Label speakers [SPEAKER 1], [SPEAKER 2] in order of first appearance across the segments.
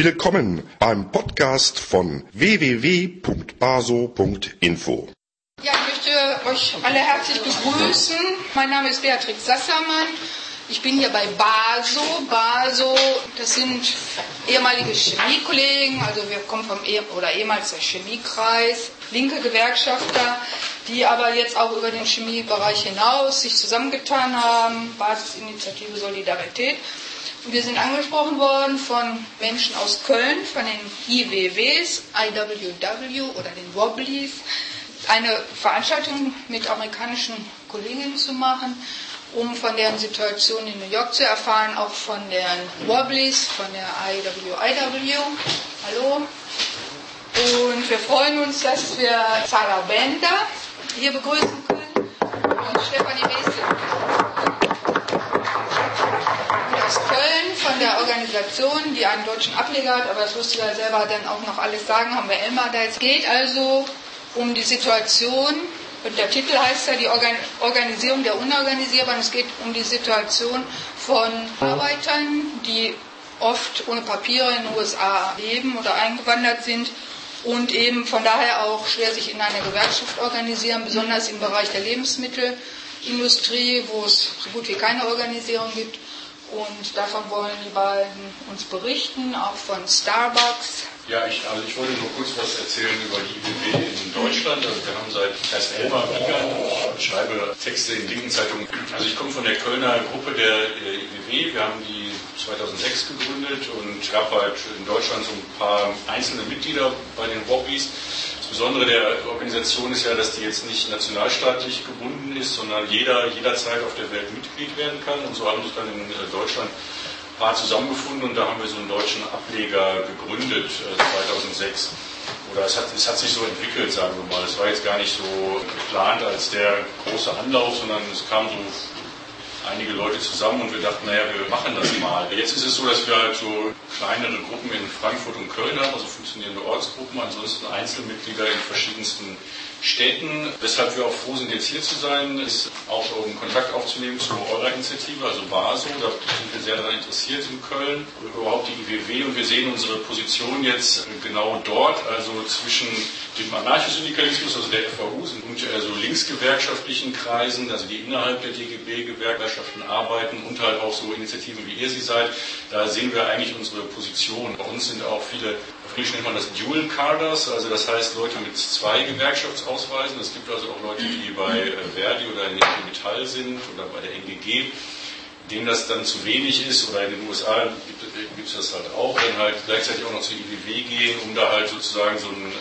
[SPEAKER 1] Willkommen beim Podcast von www.baso.info.
[SPEAKER 2] Ja, ich möchte euch alle herzlich begrüßen. Mein Name ist Beatrix Sassermann. Ich bin hier bei BASO. BASO, das sind ehemalige Chemiekollegen, also wir kommen ehemals der Chemiekreis, linke Gewerkschafter, die aber jetzt auch über den Chemiebereich hinaus sich zusammengetan haben, Basisinitiative Solidarität. Und wir sind angesprochen worden von Menschen aus Köln, von den IWWs, IWW oder den Wobblies, eine Veranstaltung mit amerikanischen Kolleginnen zu machen, um von deren Situation in New York zu erfahren, auch von den Wobblies, von der IWIW. Hallo. Und wir freuen uns, dass wir Sarah Bender hier begrüßen können und Stefanie Wesel aus Köln von der Organisation, die einen deutschen Ableger hat, aber das wirst du ja selber dann auch noch alles sagen, haben wir Elmar da. Es geht also um die Situation, und der Titel heißt ja die Organisierung der Unorganisierbaren. Es geht um die Situation von Arbeitern, die oft ohne Papiere in den USA leben oder eingewandert sind und eben von daher auch schwer sich in einer Gewerkschaft organisieren, besonders im Bereich der Lebensmittelindustrie, wo es so gut wie keine Organisierung gibt. Und davon wollen die beiden uns berichten, auch von Starbucks.
[SPEAKER 3] Ja, ich wollte nur kurz was erzählen über die IWW in Deutschland. Also wir haben erst Elmar Wiegand, ich schreibe Texte in linken Zeitungen. Also ich komme von der Kölner Gruppe der IWW. Wir haben die 2006 gegründet und es gab halt in Deutschland so ein paar einzelne Mitglieder bei den Wobblies. Das Besondere der Organisation ist ja, dass die jetzt nicht nationalstaatlich gebunden ist, sondern jederzeit auf der Welt Mitglied werden kann. Und so haben sich dann in Deutschland ein paar zusammengefunden und da haben wir so einen deutschen Ableger gegründet 2006. Oder es hat sich so entwickelt, sagen wir mal. Es war jetzt gar nicht so geplant als der große Anlauf, sondern es kamen so einige Leute zusammen und wir dachten, naja, wir machen das mal. Jetzt ist es so, dass wir halt so kleinere Gruppen in Frankfurt und Köln haben, also funktionierende Ortsgruppen, ansonsten Einzelmitglieder in verschiedensten Städten. Weshalb wir auch froh sind, jetzt hier zu sein, ist auch um Kontakt aufzunehmen zu eurer Initiative, also BASO. Da sind wir sehr daran interessiert in Köln, überhaupt die IWW. Und wir sehen unsere Position jetzt genau dort, also zwischen dem Anarchosyndikalismus, also der FAU, und so linksgewerkschaftlichen Kreisen, also die innerhalb der DGB-Gewerkschaften arbeiten und halt auch so Initiativen, wie ihr sie seid. Da sehen wir eigentlich unsere Position. Bei uns sind auch viele, auf Englisch nennt man das Dual Carders, also das heißt Leute mit 2 Gewerkschaftsausweisen. Es gibt also auch Leute, die bei Verdi oder in Metall sind oder bei der NGG, denen das dann zu wenig ist, oder in den USA gibt es das halt auch, dann halt gleichzeitig auch noch zur IWW gehen, um da halt sozusagen so einen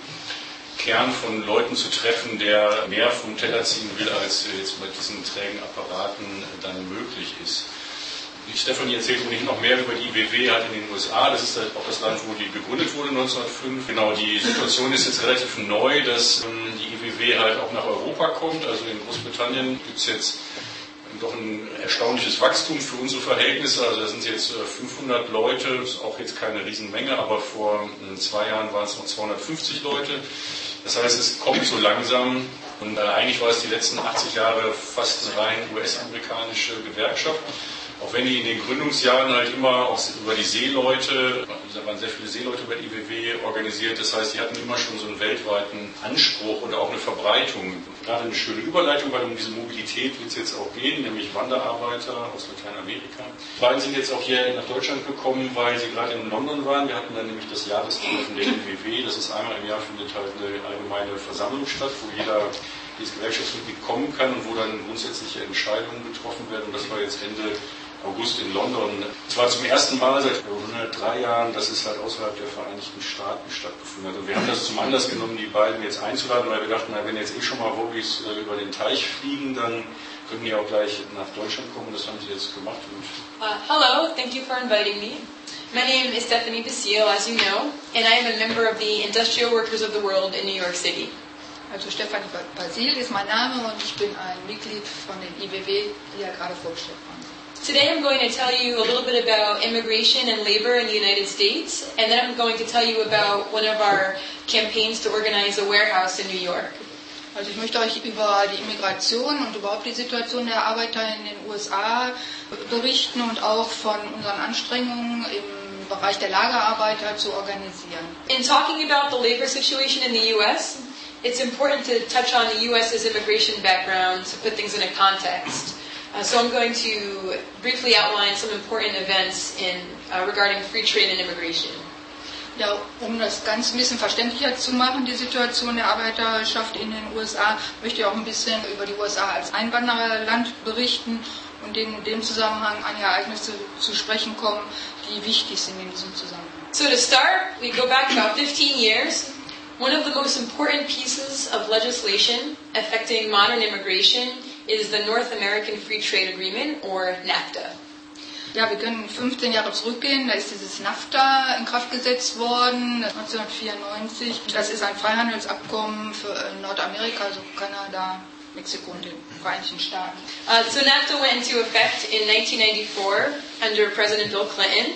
[SPEAKER 3] Kern von Leuten zu treffen, der mehr vom Teller ziehen will, als jetzt mit diesen trägen Apparaten dann möglich ist. Stefanie erzählt ohnehin noch mehr über die IWW halt in den USA. Das ist halt auch das Land, wo die gegründet wurde 1905. Genau, die Situation ist jetzt relativ neu, dass die IWW halt auch nach Europa kommt. Also in Großbritannien gibt es jetzt doch ein erstaunliches Wachstum für unsere Verhältnisse. Also da sind jetzt 500 Leute, das ist auch jetzt keine Riesenmenge, aber vor 2 Jahren waren es noch 250 Leute. Das heißt, es kommt so langsam und eigentlich war es die letzten 80 Jahre fast rein US-amerikanische Gewerkschaft. Auch wenn die in den Gründungsjahren halt immer auch über die Seeleute, da waren sehr viele Seeleute bei der IWW organisiert, das heißt, die hatten immer schon so einen weltweiten Anspruch und auch eine Verbreitung. Gerade eine schöne Überleitung, weil um diese Mobilität wird es jetzt auch gehen, nämlich Wanderarbeiter aus Lateinamerika. Die beiden sind jetzt auch hier nach Deutschland gekommen, weil sie gerade in London waren. Wir hatten dann nämlich das Jahrestreffen der IWW, das ist einmal im Jahr, findet halt eine allgemeine Versammlung statt, wo jeder dieses Gewerkschaftsmitglied kommen kann und wo dann grundsätzliche Entscheidungen getroffen werden. Und das war jetzt Ende August in London. Es war zum ersten Mal seit 103 Jahren, dass es halt außerhalb der Vereinigten Staaten stattgefunden hat. Und wir haben das zum Anlass genommen, die beiden jetzt einzuladen, weil wir dachten, wenn jetzt schon mal Wobblies über den Teich fliegen, dann können die auch gleich nach Deutschland kommen. Das haben sie jetzt gemacht.
[SPEAKER 4] Hello, thank you for inviting me. My name is Stephanie Basile, as you know, and I am a member of the Industrial Workers of the World in New York City.
[SPEAKER 2] Also Stefanie Basile ist mein Name und ich bin ein Mitglied von den IWW, die ja gerade vorgestellt worden sind.
[SPEAKER 4] Today I'm going to tell you a little bit about immigration and labor in the United States, and then I'm going to tell you about one of our campaigns to organize a warehouse in New York.
[SPEAKER 2] Also ich möchte euch über die Immigration und überhaupt die Situation der Arbeiter in den USA berichten und auch von unseren Anstrengungen im Bereich der Lagerarbeiter zu organisieren.
[SPEAKER 4] In talking about the labor situation in the U.S., it's important to touch on the U.S.'s immigration background to put things in a context. So I'm going to briefly outline some important events regarding free trade and immigration.
[SPEAKER 2] Ja, um das Ganze ein bisschen verständlicher zu machen, die Situation der Arbeiterschaft in den USA, möchte ich auch ein bisschen über die USA als Einwandererland berichten und in dem Zusammenhang an Ereignisse zu sprechen kommen, die wichtig sind in diesem Zusammenhang.
[SPEAKER 4] So to start, we go back about 15 years. One of the most important pieces of legislation affecting modern immigration is the North American Free Trade Agreement, or NAFTA.
[SPEAKER 2] Ja, wir können 15 Jahre zurückgehen, da ist dieses NAFTA in Kraft gesetzt worden, 1994. Das ist ein Freihandelsabkommen für Nordamerika, also Kanada, Mexiko und den Vereinigten Staaten.
[SPEAKER 4] So NAFTA went into effect in 1994 under President Bill Clinton,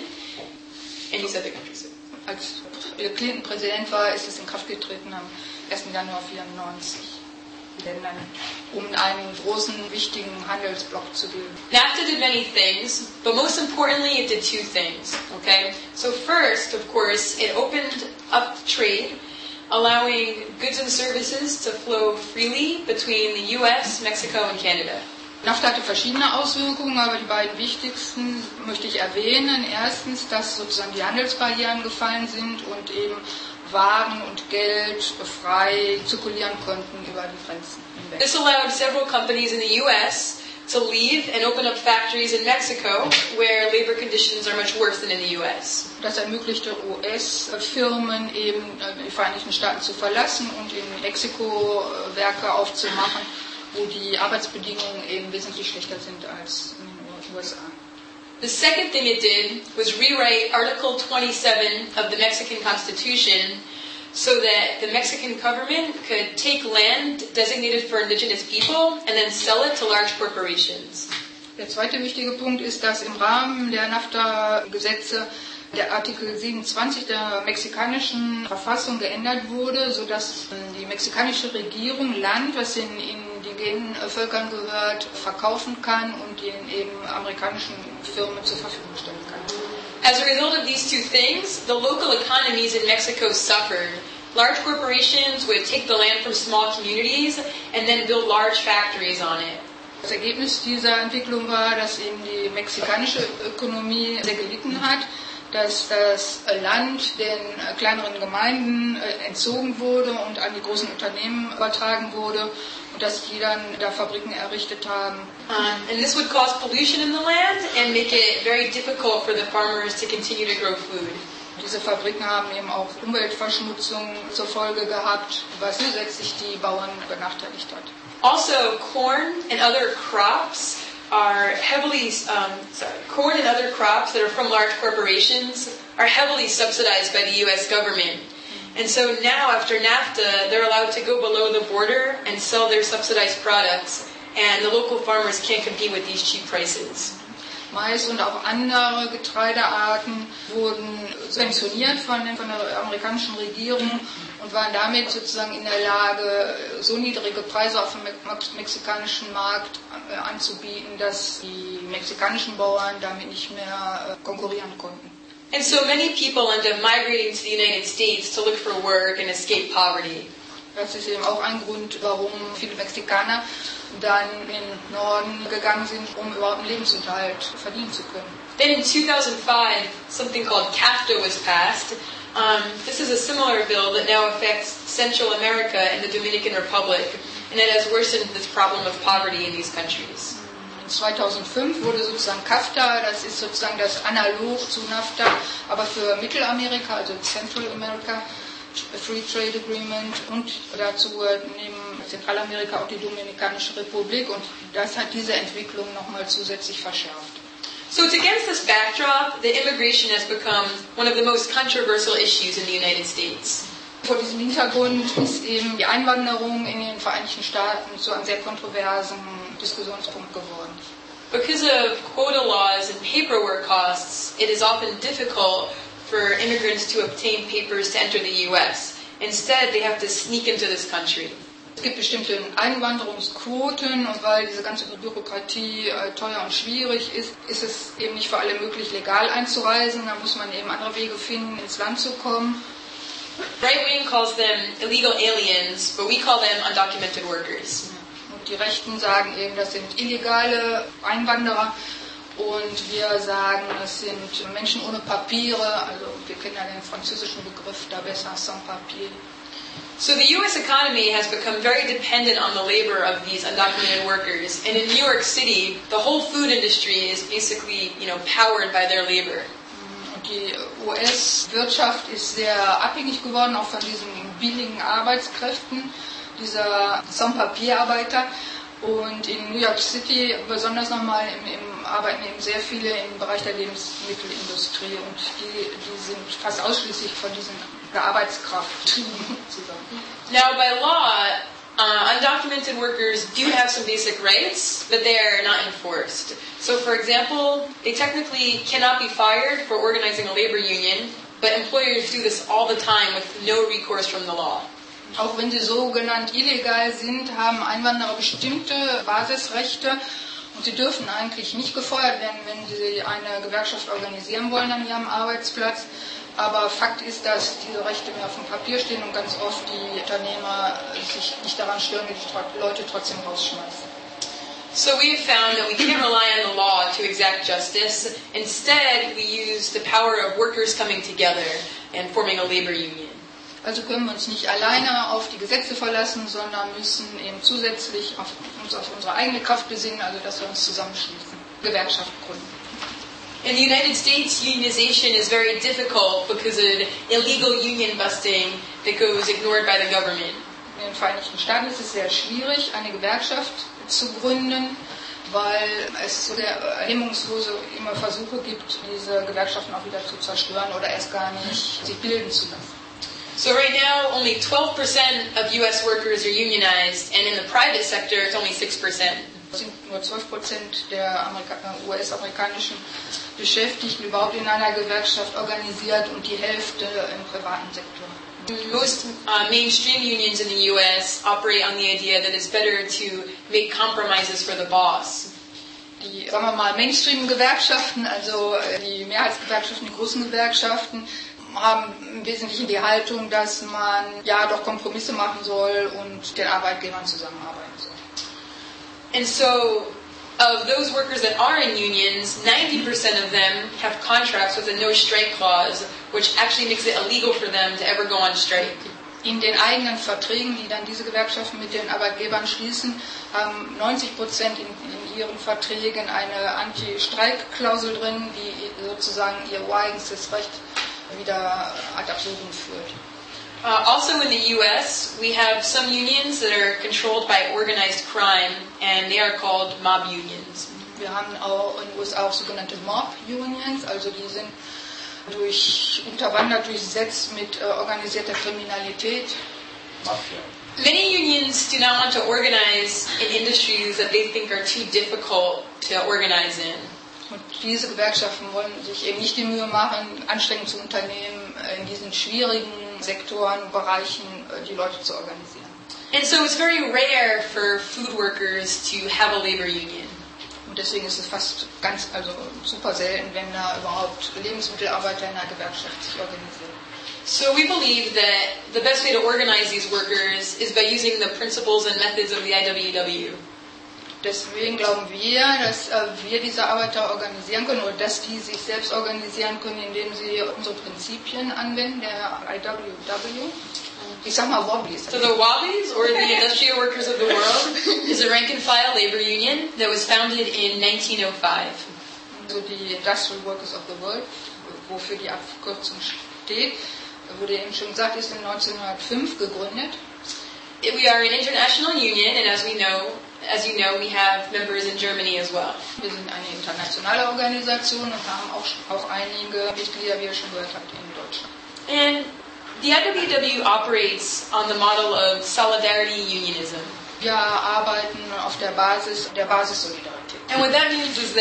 [SPEAKER 4] and he said the country so.
[SPEAKER 2] Als Bill Clinton Präsident war, ist es in Kraft getreten am 1. Januar 1994. Ländern, um einen großen, wichtigen Handelsblock zu bilden.
[SPEAKER 4] NAFTA did many things, but most importantly it did two things, okay? So first, of course, it opened up trade, allowing goods and services to flow freely between the US, Mexico and Canada.
[SPEAKER 2] NAFTA hatte verschiedene Auswirkungen, aber die beiden wichtigsten möchte ich erwähnen. Erstens, dass sozusagen die Handelsbarrieren gefallen sind und eben Waren und Geld frei zirkulieren konnten über die Grenzen hinweg.
[SPEAKER 4] This allowed several companies in the US to leave and open up factories in Mexico where labor conditions are much worse than in the US.
[SPEAKER 2] Das ermöglichte US-Firmen eben die Vereinigten Staaten zu verlassen und in Mexiko Werke aufzumachen, wo die Arbeitsbedingungen eben wesentlich schlechter sind als in den USA.
[SPEAKER 4] The second thing it did was rewrite Article 27 of the Mexican Constitution so that the Mexican government could take land designated for indigenous people and then sell it to large corporations.
[SPEAKER 2] Der zweite wichtige Punkt ist, dass im Rahmen der NAFTA-Gesetze der Artikel 27 der mexikanischen Verfassung geändert wurde, sodass die mexikanische Regierung Land, was den indigenen Völkern gehört, verkaufen kann und den eben amerikanischen Firmen zur Verfügung stellen kann.
[SPEAKER 4] As a result of these two things, the local economies in Mexico suffered. Large corporations would take the land from small communities and then build large factories on it.
[SPEAKER 2] Das Ergebnis dieser Entwicklung war, dass eben die mexikanische Ökonomie sehr gelitten hat, dass das Land den kleineren Gemeinden entzogen wurde und an die großen Unternehmen übertragen wurde und dass die dann da Fabriken errichtet haben.
[SPEAKER 4] And this would cause pollution in the land and make it very difficult for the farmers to continue to grow food.
[SPEAKER 2] Diese Fabriken haben eben auch Umweltverschmutzung zur Folge gehabt, was zusätzlich die Bauern benachteiligt hat.
[SPEAKER 4] Also, corn and other crops corn and other crops that are from large corporations are heavily subsidized by the U.S. government. And so now, after NAFTA, they're allowed to go below the border and sell their subsidized products, and the local farmers can't compete with these cheap prices.
[SPEAKER 2] Mais und auch andere Getreidearten wurden subventioniert von der amerikanischen Regierung und waren damit sozusagen in der Lage, so niedrige Preise auf dem mexikanischen Markt anzubieten, dass die mexikanischen Bauern damit nicht mehr konkurrieren konnten.
[SPEAKER 4] And so many people end up migrating to the United States to look for work and escape poverty.
[SPEAKER 2] Das ist eben auch ein Grund, warum viele Mexikaner dann in den Norden gegangen sind, um überhaupt einen Lebensunterhalt verdienen zu können.
[SPEAKER 4] Then in 2005, something called CAFTA was passed. This is a similar bill that now affects Central America and the Dominican Republic, and it has worsened this problem of poverty in these countries.
[SPEAKER 2] 2005 wurde sozusagen CAFTA, das ist sozusagen das Analog zu NAFTA, aber für Mittelamerika, also Central America, Free Trade Agreement, und dazu neben Zentralamerika auch die Dominikanische Republik, und das hat diese Entwicklung nochmal zusätzlich verschärft.
[SPEAKER 4] So it's against this backdrop that immigration has become one of the most controversial issues in the United States.
[SPEAKER 2] Vor diesem Hintergrund ist eben die Einwanderung in den Vereinigten Staaten zu einem sehr kontroversen Diskussionspunkt geworden.
[SPEAKER 4] Because of quota laws and paperwork costs, it is often difficult for immigrants to obtain papers to enter the U.S. Instead, they have to sneak into this country.
[SPEAKER 2] gibt bestimmte Einwanderungsquoten und weil diese ganze Bürokratie teuer und schwierig ist, ist es eben nicht für alle möglich, legal einzureisen. Da muss man eben andere Wege finden, ins Land zu kommen.
[SPEAKER 4] Right wing calls them illegal aliens, but we call them undocumented workers.
[SPEAKER 2] Und die Rechten sagen eben, das sind illegale Einwanderer. Und wir sagen, es sind Menschen ohne Papiere, also wir kennen ja den französischen Begriff da besser, sans papier.
[SPEAKER 4] So the U.S. economy has become very dependent on the labor of these undocumented workers. And in New York City, the whole food industry is basically, powered by their labor.
[SPEAKER 2] Und die US-Wirtschaft ist sehr abhängig geworden, auch von diesen billigen Arbeitskräften, dieser Sans-Papier-Arbeiter. Und in New York City, besonders nochmal, arbeiten eben sehr viele im Bereich der Lebensmittelindustrie und die sind fast ausschließlich von diesen Arbeitskraft zusammen.
[SPEAKER 4] Now, by law, undocumented workers do have some basic rights, but they are not enforced. So, for example, they technically cannot be fired for organizing a labor union, but employers do this all the time with no recourse from the law.
[SPEAKER 2] Auch wenn sie sogenannt illegal sind, haben Einwanderer bestimmte Basisrechte und sie dürfen eigentlich nicht gefeuert werden, wenn sie eine Gewerkschaft organisieren wollen an ihrem Arbeitsplatz. Aber Fakt ist, dass diese Rechte mehr auf dem Papier stehen und ganz oft die Unternehmer sich nicht daran stören, die Leute trotzdem rausschmeißen.
[SPEAKER 4] So we have found that we can't rely on the law to exact justice. Instead, we use the power of workers coming together and forming a labor union.
[SPEAKER 2] Also können wir uns nicht alleine auf die Gesetze verlassen, sondern müssen eben zusätzlich uns auf unsere eigene Kraft besinnen, also dass wir uns zusammenschließen, Gewerkschaft gründen.
[SPEAKER 4] In the United States, unionization is very difficult because of illegal union busting that goes ignored by the government.
[SPEAKER 2] In den Vereinigten Staaten ist es sehr schwierig, eine Gewerkschaft zu gründen, weil es so sehr hemmungslose immer Versuche gibt, diese Gewerkschaften auch wieder zu zerstören oder erst gar nicht sich bilden zu lassen.
[SPEAKER 4] So right now, only 12% of U.S. workers are unionized, and in the private sector, it's only 6%.
[SPEAKER 2] Es sind nur 12% der US-amerikanischen Beschäftigten überhaupt in einer Gewerkschaft organisiert und die Hälfte im privaten Sektor.
[SPEAKER 4] Most mainstream unions in the U.S. operate on the idea that it's better to make compromises for the boss.
[SPEAKER 2] Die, sagen wir mal, Mainstream-Gewerkschaften, also die Mehrheitsgewerkschaften, die großen Gewerkschaften, haben im Wesentlichen die Haltung, dass man ja doch Kompromisse machen soll und den Arbeitgebern zusammenarbeiten soll.
[SPEAKER 4] And so, of those workers that are in unions, 90% of them have contracts with a no-strike clause, which actually makes it illegal for them to ever go on strike.
[SPEAKER 2] In den eigenen Verträgen, die dann diese Gewerkschaften mit den Arbeitgebern schließen, haben 90% in ihren Verträgen eine Anti-Streik-Klausel drin, die sozusagen ihr eigentliches Recht wieder ad absurdum führt.
[SPEAKER 4] Also in the U.S., we have some unions that are controlled by organized crime, and they are called mob unions.
[SPEAKER 2] Wir haben auch in den USA auch sogenannte Mob Unions, also die sind unterwandert, durchsetzt mit organisierter Kriminalität. Mafia.
[SPEAKER 4] Many unions do not want to organize in industries that they think are too difficult to organize in.
[SPEAKER 2] Und diese Gewerkschaften wollen sich eben nicht die Mühe machen, Anstrengungen zu unternehmen, in diesen schwierigen Sektoren und Bereichen die Leute zu organisieren.
[SPEAKER 4] And so it's very rare for food workers to have a labor union.
[SPEAKER 2] Und deswegen ist es fast super selten, wenn da überhaupt Lebensmittelarbeiter in einer Gewerkschaft sich organisieren.
[SPEAKER 4] So we believe that the best way to organize these workers is by using the principles and methods of the IWW.
[SPEAKER 2] Deswegen glauben wir, dass wir diese Arbeiter organisieren können oder dass die sich selbst organisieren können, indem sie unsere Prinzipien anwenden, der IWW. Ich sag mal Wobblies.
[SPEAKER 4] So the Wobblies, or the Industrial Workers of the World, is a rank-and-file labor union that was founded in 1905.
[SPEAKER 2] So die Industrial Workers of the World, wofür die Abkürzung steht, wurde eben schon gesagt, ist in 1905 gegründet.
[SPEAKER 4] We are an international union, and as you know, we have members in Germany as well.
[SPEAKER 2] Wir sind eine internationale Organisation und haben auch einige Mitglieder, wie ihr schon gehört habt, in Deutschland.
[SPEAKER 4] And the IWW operates on the model of solidarity unionism.
[SPEAKER 2] Wir arbeiten auf der Basis Solidarität.
[SPEAKER 4] And what that means is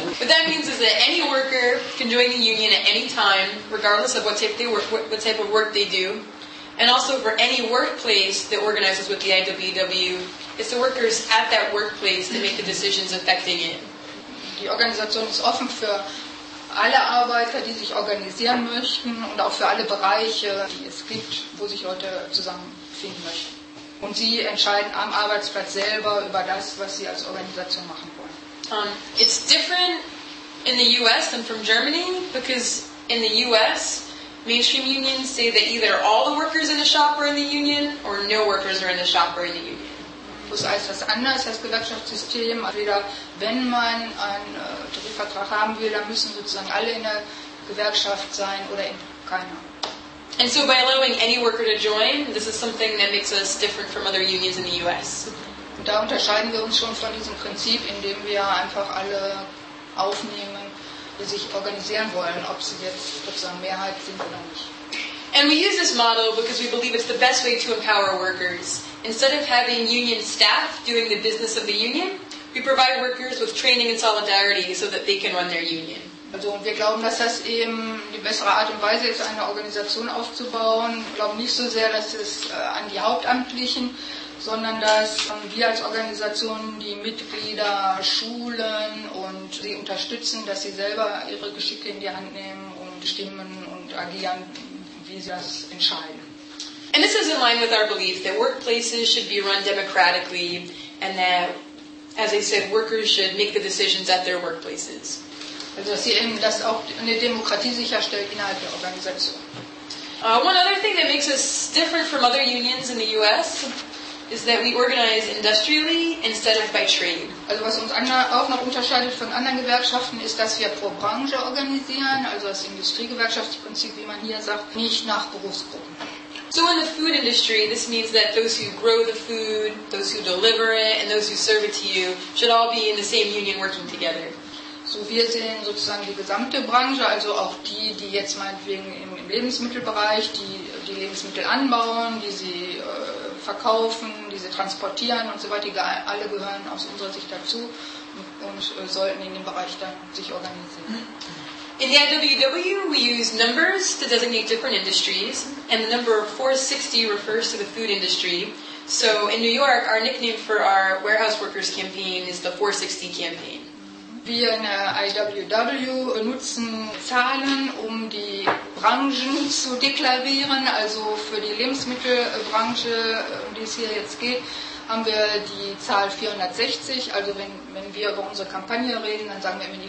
[SPEAKER 4] that any worker can join the union at any time, regardless of what type of work they do. And also for any workplace that organizes with the IWW, it's the workers at that workplace that make the decisions affecting it.
[SPEAKER 2] Die Organisation ist offen für alle Arbeiter, die sich organisieren möchten und auch für alle Bereiche, die es gibt, wo sich Leute zusammenfinden möchten. Und sie entscheiden am Arbeitsplatz selber über das, was sie als Organisation machen wollen.
[SPEAKER 4] It's different in the US than from Germany because in the US, mainstream unions say that either all the workers in the shop are in the union or no workers are in the shop or in the union.
[SPEAKER 2] Das heißt das anders, das Gewerkschaftssystem. Entweder wenn man einen Tarifvertrag haben will, dann müssen sozusagen alle in der Gewerkschaft sein oder in keiner.
[SPEAKER 4] And so by allowing any worker to join, this is something that makes us different from other unions in the US.
[SPEAKER 2] Und da unterscheiden wir uns schon von diesem Prinzip, indem wir einfach alle aufnehmen, die sich organisieren wollen, ob sie jetzt sozusagen Mehrheit sind oder nicht.
[SPEAKER 4] And we use this model because we believe it's the best way to empower workers. Instead of having union staff doing the business of the union, we provide workers with training and solidarity so that they can run their union.
[SPEAKER 2] Also wir glauben, dass das eben die bessere Art und Weise ist, eine Organisation aufzubauen. Wir glauben nicht so sehr, dass es an die Hauptamtlichen, sondern dass wir als Organisation die Mitglieder schulen und sie unterstützen, dass sie selber ihre Geschicke in die Hand nehmen und bestimmen und agieren, wie sie das entscheiden.
[SPEAKER 4] And this is in line with our belief that workplaces should be run democratically and that, as I said, workers should make the decisions at their workplaces.
[SPEAKER 2] Also dass sie eben das auch eine Demokratie sicherstellt innerhalb der Organisation.
[SPEAKER 4] One other thing that makes us different from other unions in the US is that we organize industrially instead of by trade.
[SPEAKER 2] Also was uns auch noch unterscheidet von anderen Gewerkschaften ist, dass wir pro Branche organisieren, also das Industriegewerkschaftsprinzip, wie man hier sagt, nicht nach Berufsgruppen.
[SPEAKER 4] So in the food industry, this means that those who grow the food, those who deliver it, and those who serve it to you should all be in the same union working together.
[SPEAKER 2] So wir sehen sozusagen die gesamte Branche, also auch die jetzt meinetwegen im Lebensmittelbereich, die Lebensmittel anbauen, die sie verkaufen, die sie transportieren und so weiter, die alle gehören aus unserer Sicht dazu und sollten in dem Bereich dann sich organisieren.
[SPEAKER 4] In the IWW, we use numbers to designate different industries, and the number 460 refers to the food industry. So in New York, our nickname for our warehouse workers campaign is the 460 campaign.
[SPEAKER 2] Wir in der IWW benutzen Zahlen, um die Branchen zu deklarieren. Also für die Lebensmittelbranche, um die es hier jetzt geht, haben wir die Zahl 460. Also wenn wir über unsere Kampagne reden, dann sagen wir immer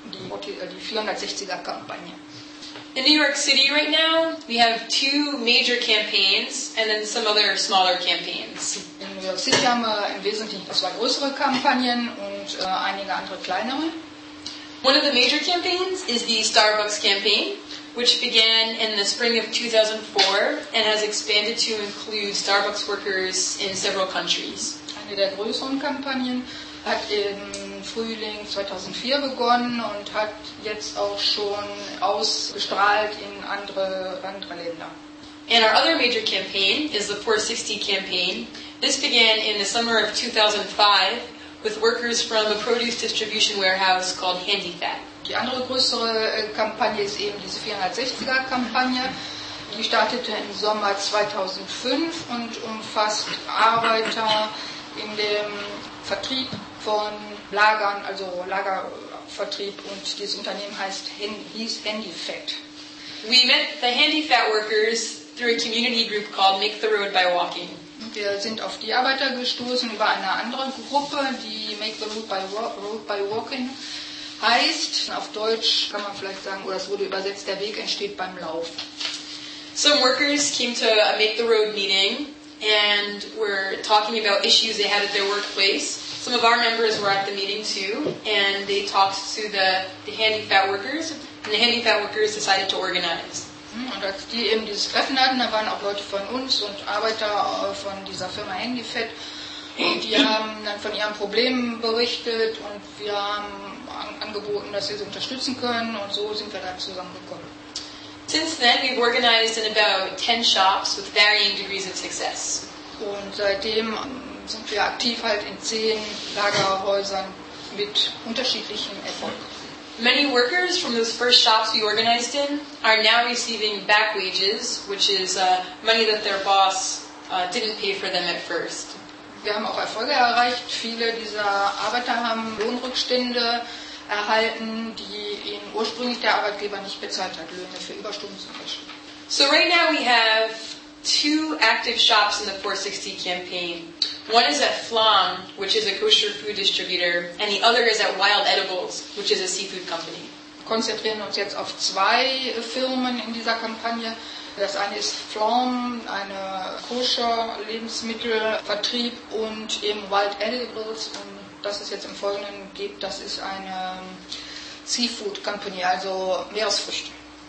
[SPEAKER 2] die 460er-Kampagne.
[SPEAKER 4] In New York City right now, we have 2 major campaigns and then some other smaller campaigns.
[SPEAKER 2] In New York City haben wir im Wesentlichen 2 größere Kampagnen und einige andere kleinere.
[SPEAKER 4] One of the major campaigns is the Starbucks campaign, which began in the spring of 2004 and has expanded to include Starbucks workers in several countries.
[SPEAKER 2] Eine der größeren Kampagnen hat im Frühling 2004 begonnen und hat jetzt auch schon ausgestrahlt in andere Länder.
[SPEAKER 4] And our other major campaign is the 460 campaign. This began in the summer of 2005 with workers from a produce distribution warehouse called HandyFat.
[SPEAKER 2] Die andere größere Kampagne ist eben diese 460er-Kampagne. Die startete im Sommer 2005 und umfasst Arbeiter in dem Vertrieb von Lagern, also Lagervertrieb, und dieses Unternehmen hieß HandyFat.
[SPEAKER 4] We met the HandyFat workers through a community group called Make the Road by Walking.
[SPEAKER 2] Wir sind auf die Arbeiter gestoßen über eine andere Gruppe, die Make the Road by Walking heißt. Auf Deutsch kann man vielleicht sagen, oder es wurde übersetzt, der Weg entsteht beim Lauf.
[SPEAKER 4] Some workers came to a Make the Road meeting and were talking about issues they had at their workplace. Some of our members were at the meeting too, and they talked to the HandyFat workers, and the HandyFat workers decided to organize.
[SPEAKER 2] Und als die eben dieses Treffen hatten, da waren auch Leute von uns und Arbeiter von dieser Firma HandyFat, und die haben dann von ihren Problemen berichtet und wir haben angeboten, dass wir sie unterstützen können, und so sind wir da zusammengekommen.
[SPEAKER 4] Since then, we've organized in about 10 shops with varying degrees of success.
[SPEAKER 2] Und seitdem sind wir aktiv halt in 10 Lagerhäusern mit unterschiedlichem Erfolg.
[SPEAKER 4] Many workers from those first shops we organized in are now receiving back wages, which is money that their boss didn't pay for them at first.
[SPEAKER 2] Wir haben auch Erfolge erreicht. Viele dieser Arbeiter haben Lohnrückstände erhalten, die ihnen ursprünglich der Arbeitgeber nicht bezahlt hat, Löhne für Überstunden zum Beispiel.
[SPEAKER 4] So right now we have 2 active shops in the 460 campaign. One is at Flam, which is a kosher food distributor, and the other is at Wild Edibles, which is a seafood company.
[SPEAKER 2] Wir konzentrieren uns jetzt auf 2 Firmen in dieser Kampagne. Das eine ist Flam, eine koscher Lebensmittelvertrieb, und eben Wild Edibles, und das es jetzt im Folgenden gibt, das ist eine Seafood Company, also Meeresfrüchte.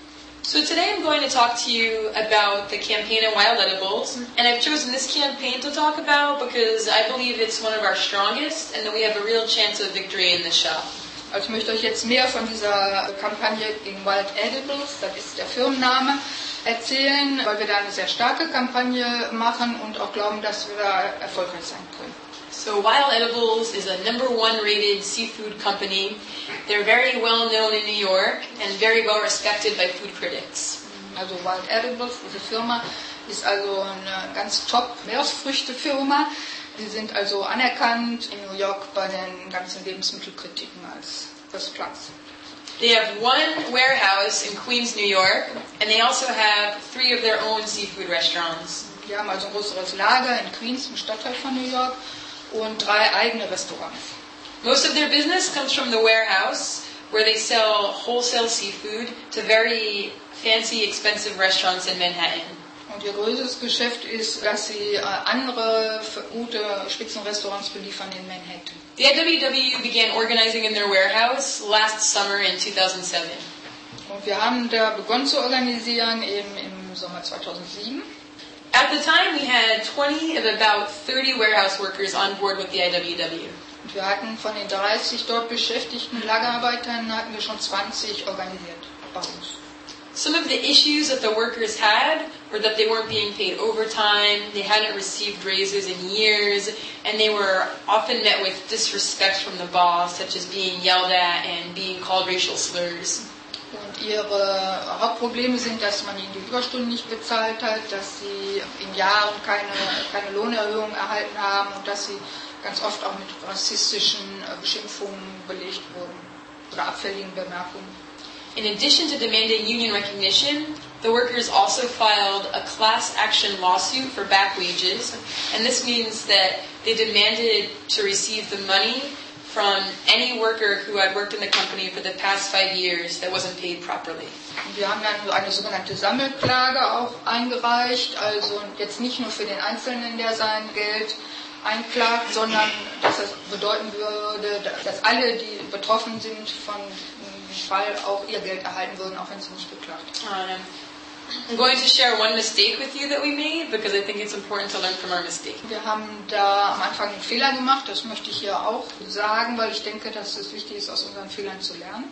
[SPEAKER 4] So today I'm going to talk to you about the campaign at Wild Edibles, and I've chosen this campaign to talk about because I believe it's one of our strongest and that we have a real chance of victory in this shop.
[SPEAKER 2] Also ich möchte euch jetzt mehr von dieser Kampagne gegen Wild Edibles, das ist der Firmenname, erzählen, weil wir da eine sehr starke Kampagne machen und auch glauben, dass wir da erfolgreich sein können.
[SPEAKER 4] So Wild Edibles is a #1 rated seafood company. They're very well known in New York and very well respected by food critics.
[SPEAKER 2] Also Wild Edibles, diese Firma, ist also eine ganz top Meeresfrüchtefirma. Die sind also anerkannt in New York bei den ganzen Lebensmittelkritiken als First Class.
[SPEAKER 4] They have 1 warehouse in Queens, New York, and they also have 3 of their own seafood restaurants.
[SPEAKER 2] Die haben also ein größeres Lager in Queens, im Stadtteil von New York, und 3 eigene Restaurants.
[SPEAKER 4] Most of their business comes from the warehouse, where they sell wholesale seafood to very fancy, expensive restaurants in Manhattan.
[SPEAKER 2] Und ihr größtes Geschäft ist, dass sie andere gute Spitzenrestaurants beliefern in Manhattan.
[SPEAKER 4] The IWW began organizing in their warehouse last summer in 2007.
[SPEAKER 2] Und wir haben da begonnen zu organisieren eben im Sommer 2007.
[SPEAKER 4] At the time, we had 20 of about 30 warehouse workers on board with the IWW.
[SPEAKER 2] Und wir hatten von den 30 dort beschäftigten Lagerarbeitern hatten wir schon 20 organisiert bei uns.
[SPEAKER 4] Some of the issues that the workers had were that they weren't being paid overtime, they hadn't received raises in years, and they were often met with disrespect from the boss, such as being yelled at and being called racial slurs.
[SPEAKER 2] Und ihre Hauptprobleme sind, dass man ihnen die Überstunden nicht bezahlt hat, dass sie in Jahren keine Lohnerhöhung erhalten haben und dass sie ganz oft auch mit rassistischen Beschimpfungen belegt wurden oder abfälligen Bemerkungen.
[SPEAKER 4] In addition to demanding union recognition, the workers also filed a class action lawsuit for back wages, and this means that they demanded to receive the money from any worker who had worked in the company for the past 5 years that wasn't paid properly.
[SPEAKER 2] Wir haben dann eine sogenannte Sammelklage auch eingereicht, also jetzt nicht nur für den Einzelnen, der sein Geld einklagt, sondern dass das bedeuten würde, dass alle, die betroffen sind von dem Fall, auch ihr Geld erhalten würden, auch wenn sie nicht geklagt haben.
[SPEAKER 4] I'm going to share one mistake with you that we made because I think it's important to learn from our mistake.
[SPEAKER 2] Wir haben da am Anfang einen Fehler gemacht, das möchte ich hier auch sagen, weil ich denke, dass es wichtig ist, aus unseren Fehlern zu lernen.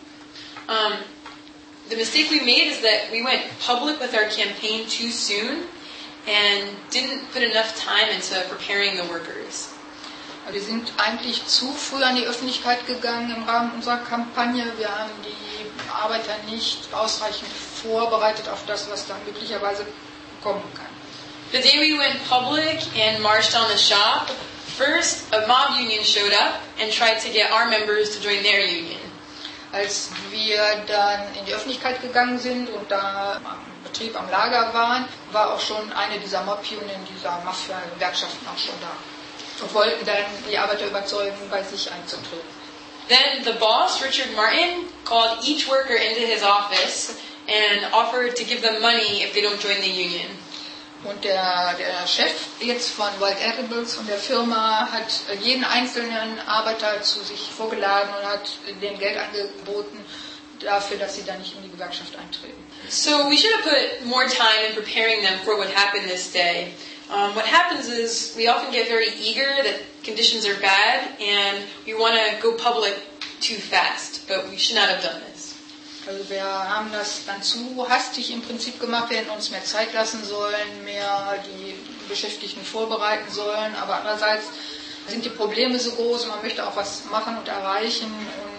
[SPEAKER 4] The mistake we made is that we went public with our campaign too soon and didn't put enough time into preparing the workers.
[SPEAKER 2] Wir sind eigentlich zu früh an die Öffentlichkeit gegangen im Rahmen unserer Kampagne. Wir haben die Arbeiter nicht ausreichend vorbereitet auf das, was dann möglicherweise kommen kann.
[SPEAKER 4] The day we went public and marched on the shop, first a mob union showed up and tried to get our members to join their union.
[SPEAKER 2] Als wir dann in die Öffentlichkeit gegangen sind und da am Betrieb am Lager waren, war auch schon eine dieser Mob-Union, dieser Mafia-Gewerkschaften auch schon da. Und wollten dann die Arbeiter überzeugen, bei sich einzutreten.
[SPEAKER 4] Then the boss, Richard Martin, called each worker into his office and offered to give them money if they don't join the union.
[SPEAKER 2] Und der Chef jetzt von Wild Edibles und der Firma hat jeden einzelnen Arbeiter zu sich vorgeladen und hat denen Geld angeboten dafür, dass sie dann nicht in die Gewerkschaft eintreten.
[SPEAKER 4] So we should have put more time in preparing them for what happened this day. What happens is we often get very eager that conditions are bad and we want to go public too fast, but we should not have done this.
[SPEAKER 2] Also wir haben das dann zu hastig im Prinzip gemacht, wir hätten uns mehr Zeit lassen sollen, mehr die Beschäftigten vorbereiten sollen, aber andererseits sind die Probleme so groß und man möchte auch was machen und erreichen und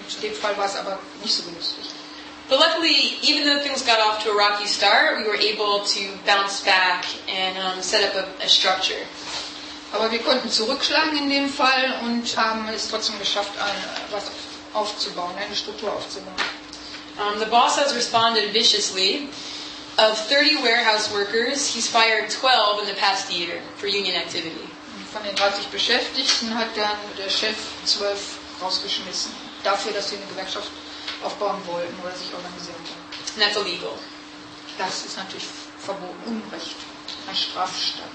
[SPEAKER 2] in dem Fall war es aber nicht so günstig.
[SPEAKER 4] But luckily, even though things got off to a rocky start, we were able to bounce back and set up a structure.
[SPEAKER 2] Aber wir konnten zurückschlagen in dem Fall und haben es trotzdem geschafft, was aufzubauen, eine Struktur aufzubauen.
[SPEAKER 4] The boss has responded viciously. Of 30 warehouse workers, he's fired 12 in the past year for union activity.
[SPEAKER 2] Von den 30 Beschäftigten hat dann der Chef 12 rausgeschmissen, dafür, dass sie eine Gewerkschaft aufbauen wollten oder sich organisieren wollten.
[SPEAKER 4] And that's illegal.
[SPEAKER 2] Das ist natürlich verboten, Unrecht, ein Straftat.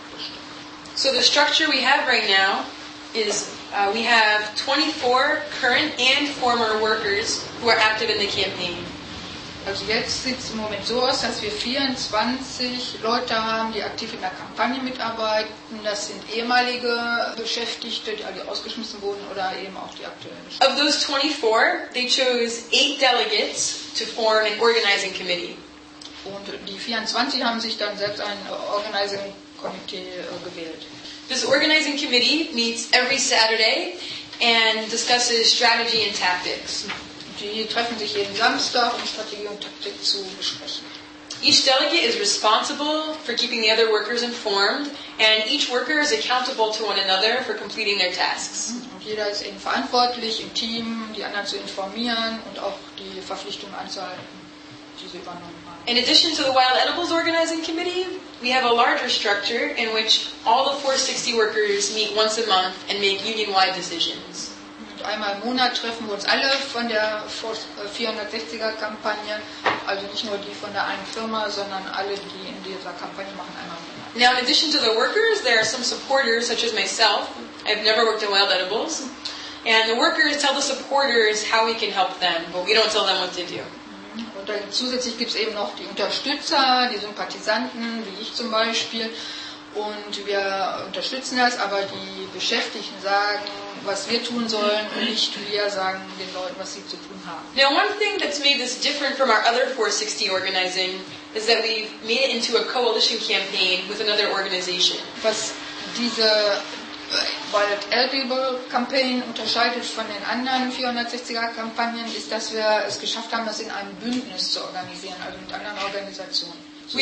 [SPEAKER 4] So the structure we have right now is we have 24 current and former workers who are active in the campaign.
[SPEAKER 2] Also jetzt sieht es im Moment so aus, dass wir 24 Leute haben, die aktiv in der Kampagne mitarbeiten. Das sind ehemalige Beschäftigte, die ausgeschmissen wurden oder eben auch die aktuellen Beschäftigten.
[SPEAKER 4] Of those 24, they chose 8 delegates to form an organizing committee.
[SPEAKER 2] Und die 24 haben sich dann selbst ein Organizing Komitee gewählt.
[SPEAKER 4] This organizing committee meets every Saturday and discusses strategy and tactics.
[SPEAKER 2] Die treffen sich jeden Samstag, um Strategie und Taktik zu besprechen.
[SPEAKER 4] Each delegate is responsible for keeping the other workers informed, and each worker is accountable to one another for completing their tasks.
[SPEAKER 2] Und jeder ist eben verantwortlich, im Team die anderen zu informieren und auch die Verpflichtungen einzuhalten, die sie übernommen haben.
[SPEAKER 4] In addition to the Wild Edibles Organizing Committee, we have a larger structure in which all the 460 workers meet once a month and make union-wide decisions.
[SPEAKER 2] Einmal im Monat treffen wir uns alle von der 460er-Kampagne, also nicht nur die von der einen Firma, sondern alle, die in dieser Kampagne machen, einmal im Monat.
[SPEAKER 4] Now, in addition to the workers, there are some supporters, such as myself. I've never worked in Wild Edibles. And the workers tell the supporters how we can help them, but we don't tell them what to do.
[SPEAKER 2] Und dann zusätzlich gibt es eben noch die Unterstützer, die Sympathisanten, wie ich zum Beispiel. Und wir unterstützen das, aber die Beschäftigten sagen, was wir tun sollen und nicht wir sagen den Leuten, was sie zu tun haben.
[SPEAKER 4] Now, one thing that's made this different from our other 460 organizing is that we've made it into a coalition campaign with another organization.
[SPEAKER 2] Was diese Wild Edible Campaign unterscheidet von den anderen 460er-Kampagnen, ist, dass wir es geschafft haben, das in einem Bündnis zu organisieren, also mit anderen Organisationen.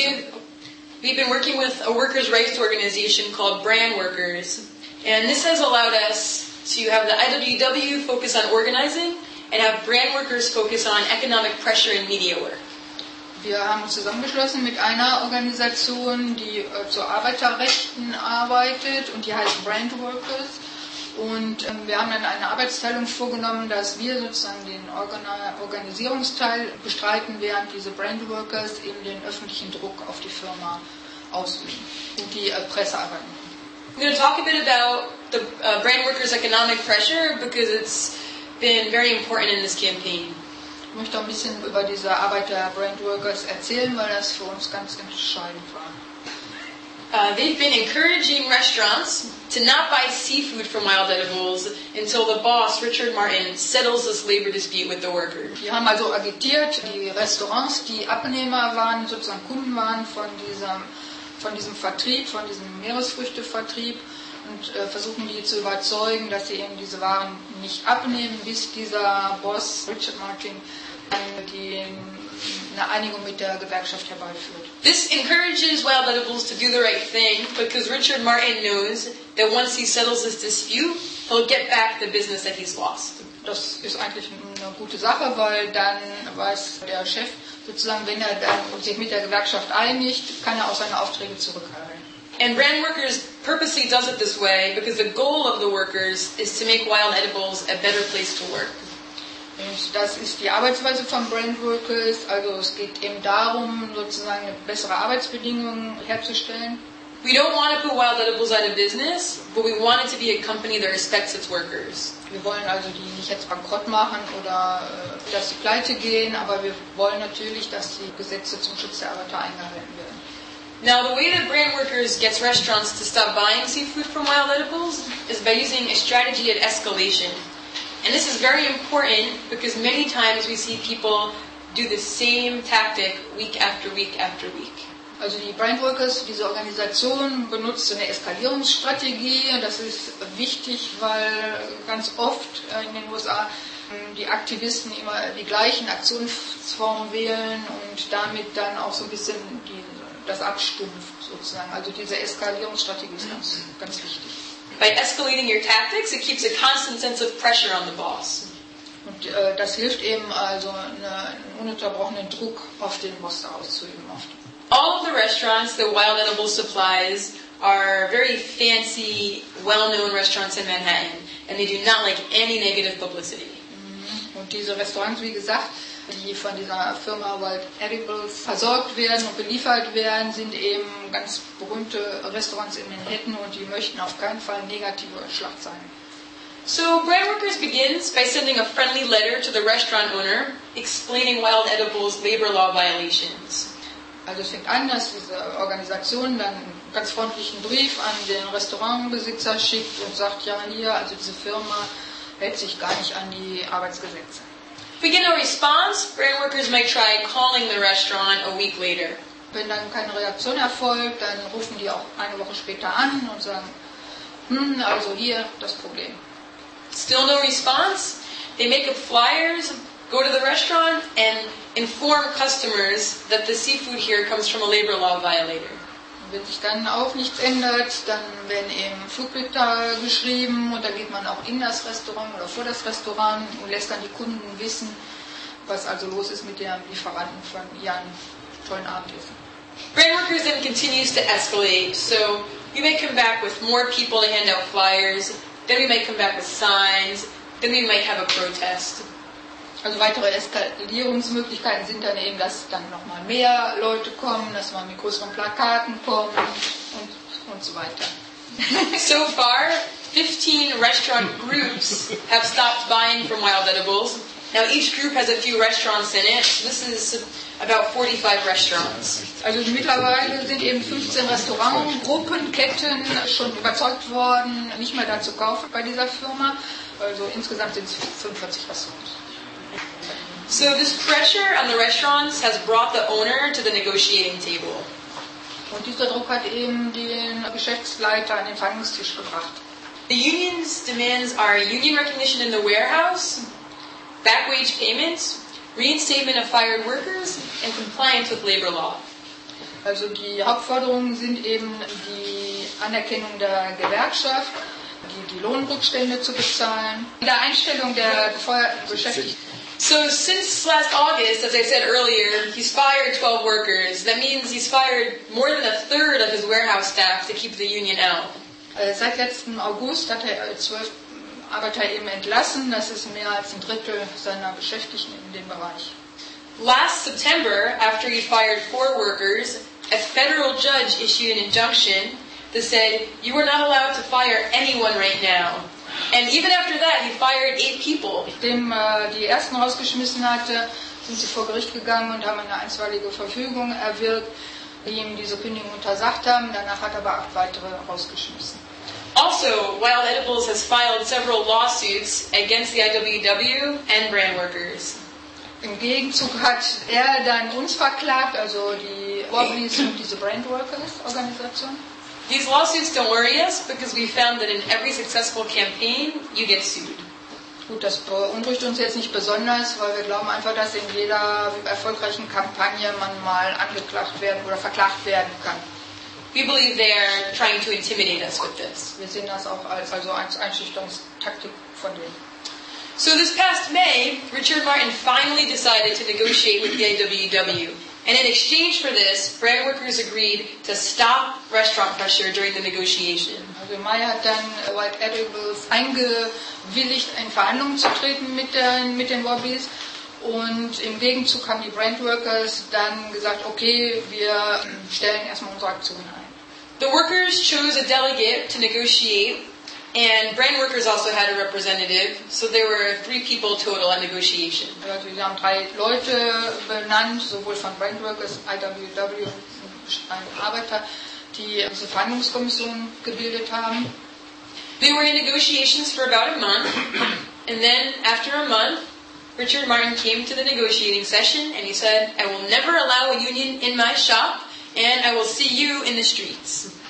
[SPEAKER 4] We've been working with a workers' rights organization called Brand Workers, and this has allowed us to have the IWW focus on organizing and have Brand Workers focus on economic pressure and media work.
[SPEAKER 2] Wir haben uns zusammengeschlossen mit einer Organisation, die zu Arbeiterrechten arbeitet und die heißt Brand Workers. Und wir haben dann eine Arbeitsteilung vorgenommen, dass wir sozusagen den Organisierungsteil bestreiten, während diese Brand Workers eben den öffentlichen Druck auf die Firma ausüben und die Pressearbeit machen.
[SPEAKER 4] I'm going to talk a bit about the Brand Workers' economic pressure because it's been very important in this campaign.
[SPEAKER 2] Ich möchte auch ein bisschen über diese Arbeit der Brand Workers erzählen, weil das für uns ganz entscheidend war.
[SPEAKER 4] They've been encouraging restaurants to not buy seafood from Wild Edibles until the boss, Richard Martin, settles this labor dispute with the workers.
[SPEAKER 2] Die haben also agitiert, die Restaurants, die Abnehmer waren, sozusagen Kunden waren von diesem Vertrieb, von diesem Meeresfrüchtevertrieb und versuchen die zu überzeugen, dass sie eben diese Waren nicht abnehmen, bis dieser Boss, Richard Martin, eine Einigung mit der Gewerkschaft herbeiführt.
[SPEAKER 4] This encourages Wild Edibles to do the right thing because Richard Martin knows that once he settles this dispute, he'll get back the business that he's lost.
[SPEAKER 2] Das ist eigentlich eine gute Sache, weil dann weiß der Chef sozusagen, wenn er dann sich mit der Gewerkschaft einigt, kann er auch seine Aufträge zurückhalten.
[SPEAKER 4] And Brand Workers purposely does it this way because the goal of the workers is to make Wild Edibles a better place to work.
[SPEAKER 2] Und das ist die Arbeitsweise von Brand Workers, also es geht eben darum, sozusagen bessere Arbeitsbedingungen herzustellen.
[SPEAKER 4] We don't want to put Wild Edibles out of business, but we want it to be a company that respects its workers.
[SPEAKER 2] Wir wollen also die nicht jetzt bankrott machen oder dass sie pleite gehen, aber wir wollen natürlich, dass die Gesetze zum Schutz der Arbeiter eingehalten werden.
[SPEAKER 4] Now, the way that Brand Workers gets restaurants to stop buying seafood from Wild Edibles is by using a strategy at escalation. And this is very important because many times we see people do the same tactic week after week after week.
[SPEAKER 2] Also die Brand Workers, diese Organisation, benutzt eine Eskalierungsstrategie und das ist wichtig, weil ganz oft in den USA die Aktivisten immer die gleichen Aktionsformen wählen und damit dann auch so ein bisschen das abstumpft sozusagen. Also diese Eskalierungsstrategie ist ganz wichtig.
[SPEAKER 4] By escalating your tactics, it keeps a constant sense of pressure on the boss.
[SPEAKER 2] Und das hilft eben also einen ununterbrochenen Druck auf den Boss auszuüben.
[SPEAKER 4] All of the restaurants that Wild Edibles supplies are very fancy, well-known restaurants in Manhattan, and they do not like any negative publicity.
[SPEAKER 2] Und diese Restaurants, wie gesagt, die von dieser Firma Wild Edibles versorgt werden und beliefert werden, sind eben ganz berühmte Restaurants in Manhattan und die möchten auf keinen Fall negative Schlagzeilen.
[SPEAKER 4] So Brandworkers begins by sending a friendly letter to the restaurant owner explaining Wild Edibles' labor law violations.
[SPEAKER 2] Also es fängt an, dass diese Organisation dann einen ganz freundlichen Brief an den Restaurantbesitzer schickt und sagt, ja hier, also diese Firma hält sich gar nicht an die Arbeitsgesetze.
[SPEAKER 4] If we get no response, Brandworkers might try calling the restaurant a week later.
[SPEAKER 2] Wenn dann keine Reaktion erfolgt, dann rufen die auch eine Woche später an und sagen, also hier das Problem.
[SPEAKER 4] Still no response? They make up flyers, go to the restaurant, and inform customers that the seafood here comes from a labor law violator.
[SPEAKER 2] Wenn sich dann auch nichts ändert, dann werden eben Flugblätter geschrieben und dann geht man auch in das Restaurant oder vor das Restaurant und lässt dann die Kunden wissen, was also los ist mit dem Lieferanten von ihren tollen Abendessen.
[SPEAKER 4] Brandworkers then continues to escalate, so we may come back with more people to hand out flyers, then we might come back with signs, then we might have a protest.
[SPEAKER 2] Also weitere Eskalierungsmöglichkeiten sind dann eben, dass dann nochmal mehr Leute kommen, dass man mit größeren Plakaten kommt und so weiter.
[SPEAKER 4] So far, 15 restaurant groups have stopped buying from Wild Edibles. Now each group has a few restaurants in it. This is about 45 restaurants.
[SPEAKER 2] Also mittlerweile sind eben 15 Restaurantgruppen, Ketten schon überzeugt worden, nicht mehr da zu kaufen bei dieser Firma. Also insgesamt sind es 45 Restaurants.
[SPEAKER 4] So this pressure on the restaurants has brought the owner to the negotiating table.
[SPEAKER 2] Und dieser Druck hat eben den Geschäftsleiter an den Verhandlungstisch gebracht.
[SPEAKER 4] The union's demands are union recognition in the warehouse, back wage payments, reinstatement of fired workers, and compliance with labor law.
[SPEAKER 2] Also die Hauptforderungen sind eben die Anerkennung der Gewerkschaft, die Lohnrückstände zu bezahlen, die Einstellung der gefeuerten Beschäftigten.
[SPEAKER 4] So since last August, as I said earlier, he's fired 12 workers. That means he's fired more than a third of his warehouse staff to keep the union out.
[SPEAKER 2] Seit letzten August hat er 12 Arbeiter eben entlassen. Das ist mehr als ein Drittel seiner Beschäftigten in dem Bereich.
[SPEAKER 4] Last September, after he fired 4 workers, a federal judge issued an injunction that said, you are not allowed to fire anyone right now. And even after that, he fired 8 people.
[SPEAKER 2] Nachdem die ersten rausgeschmissen hatte, sind sie vor Gericht gegangen und haben eine einstweilige Verfügung erwirkt, die ihm diese Kündigung untersagt haben. Danach hat er aber 8 weitere rausgeschmissen.
[SPEAKER 4] Also, Wild Edibles has filed several lawsuits against the IWW and Brandworkers.
[SPEAKER 2] Im Gegenzug hat er dann uns verklagt, also die Wobblies und diese Brandworkers-Organisation.
[SPEAKER 4] These lawsuits don't worry us because we found that in every successful campaign, you get sued.
[SPEAKER 2] Gut, das beunruhigt uns jetzt nicht besonders, weil wir glauben einfach, dass in jeder erfolgreichen Kampagne man mal angeklagt werden oder verklagt werden kann.
[SPEAKER 4] We believe they are trying to intimidate us with this.
[SPEAKER 2] Wir sehen das auch als Einschüchterungstaktik von denen.
[SPEAKER 4] So this past May, Richard Martin finally decided to negotiate with the IWW. And in exchange for this, Brandworkers agreed to stop restaurant pressure during the negotiation.
[SPEAKER 2] Also im Mai hat dann Wild Edibles eingewilligt, in Verhandlungen zu treten mit den Wobblies. Und im Gegenzug haben die Brandworkers dann gesagt, okay, wir stellen erstmal unsere Aktion ein.
[SPEAKER 4] The workers chose a delegate to negotiate, and Brandworkers also had a representative, so there were 3 people total at negotiation.
[SPEAKER 2] Also wir haben 3 Leute benannt, sowohl von Brandworkers, IWW und einem Arbeiter, die diese Verhandlungskommission gebildet haben.
[SPEAKER 4] They were in negotiations for about a month, and then after a month, Richard Martin came to the negotiating session and he said, I will never allow a union in my shop and I will see you in the streets.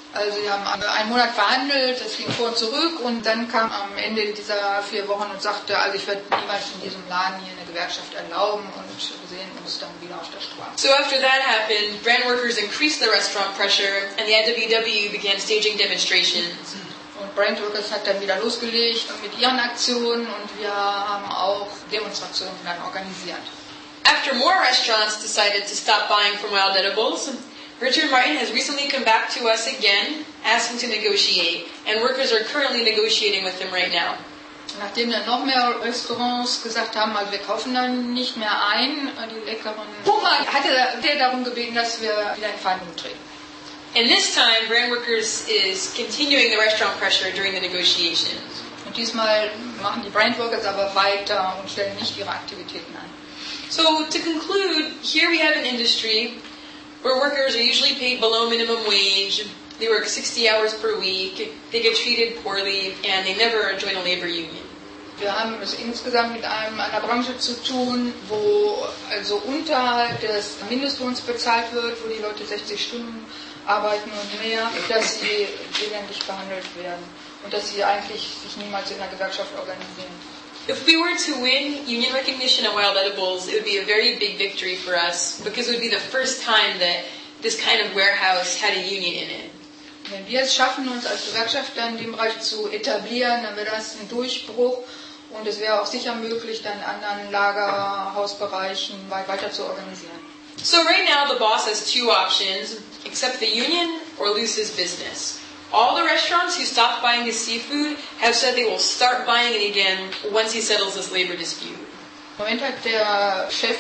[SPEAKER 2] Also sie haben einen Monat verhandelt, das ging vor und zurück und dann kam am Ende dieser 4 Wochen und sagte, also ich werde niemals in diesem Laden hier eine Gewerkschaft erlauben und wir sehen uns dann wieder auf der Straße.
[SPEAKER 4] So after that happened, brand workers increased the restaurant pressure and the IWW began staging demonstrations.
[SPEAKER 2] Und Brand Workers hat dann wieder losgelegt mit ihren Aktionen und wir haben auch Demonstrationen dann organisiert.
[SPEAKER 4] After more restaurants decided to stop buying from Wild Edibles, Richard Martin has recently come back to us again, asking to negotiate, and workers are currently negotiating with him right now.
[SPEAKER 2] Nachdem dann noch mehr Restaurants gesagt haben, also wir kaufen dann nicht mehr ein, die leckeren Puma, hatte der darum gebeten, dass wir wieder in Verhandlungen treten.
[SPEAKER 4] And this time, brand workers is continuing the restaurant pressure during the negotiations.
[SPEAKER 2] Und diesmal machen die Brand Workers aber weiter und stellen nicht ihre Aktivitäten ein.
[SPEAKER 4] So to conclude, here we have an industry where workers are usually paid below minimum wage, they work 60 hours per week, they get treated poorly, and they never join a labor union.
[SPEAKER 2] Wir haben es insgesamt mit einer Branche zu tun, wo also unterhalb des Mindestlohns bezahlt wird, wo die Leute 60 Stunden arbeiten und mehr, dass sie elendig behandelt werden und dass sie eigentlich sich niemals in einer Gewerkschaft organisieren.
[SPEAKER 4] If we were to win union recognition at Wild Edibles, it would be a very big victory for us because it would be the first time that this kind of warehouse had a union in it.
[SPEAKER 2] Wenn wir es schaffen, uns als Gewerkschafter in dem Bereich zu etablieren, dann wäre das ein Durchbruch und es wäre auch sicher möglich, dann in anderen Lagerhausbereichen weiter zu organisieren.
[SPEAKER 4] So right now the boss has 2 options, accept the union or lose his business. All the restaurants who stopped buying his seafood have said they will start buying it again once he settles this labor dispute.
[SPEAKER 2] Im Moment hat der Chef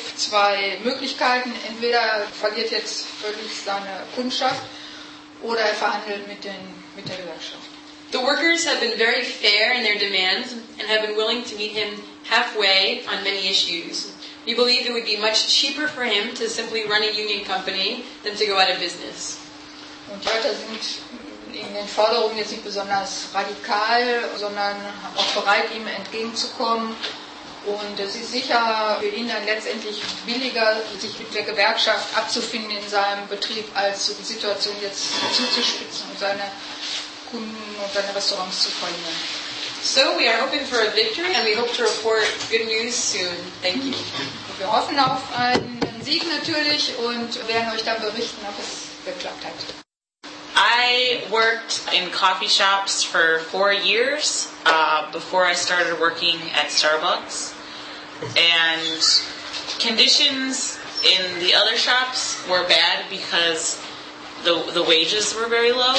[SPEAKER 2] 2 Möglichkeiten. Entweder verliert jetzt völlig seine Kundschaft oder er verhandelt mit der Gewerkschaft.
[SPEAKER 4] The workers have been very fair in their demands and have been willing to meet him halfway on many issues. We believe it would be much cheaper for him to simply run a union company than to go out of business.
[SPEAKER 2] Und die Leute sind in den Forderungen jetzt nicht besonders radikal, sondern auch bereit, ihm entgegenzukommen. Und es ist sicher für ihn dann letztendlich billiger, sich mit der Gewerkschaft abzufinden in seinem Betrieb, als die Situation jetzt zuzuspitzen und seine Kunden und seine Restaurants zu verlieren.
[SPEAKER 4] So we are hoping for a victory and we hope to report good news soon. Thank you.
[SPEAKER 2] Wir hoffen auf einen Sieg natürlich und werden euch dann berichten, ob es geklappt hat.
[SPEAKER 5] I worked in coffee shops for 4 years before I started working at Starbucks. And conditions in the other shops were bad because the wages were very low.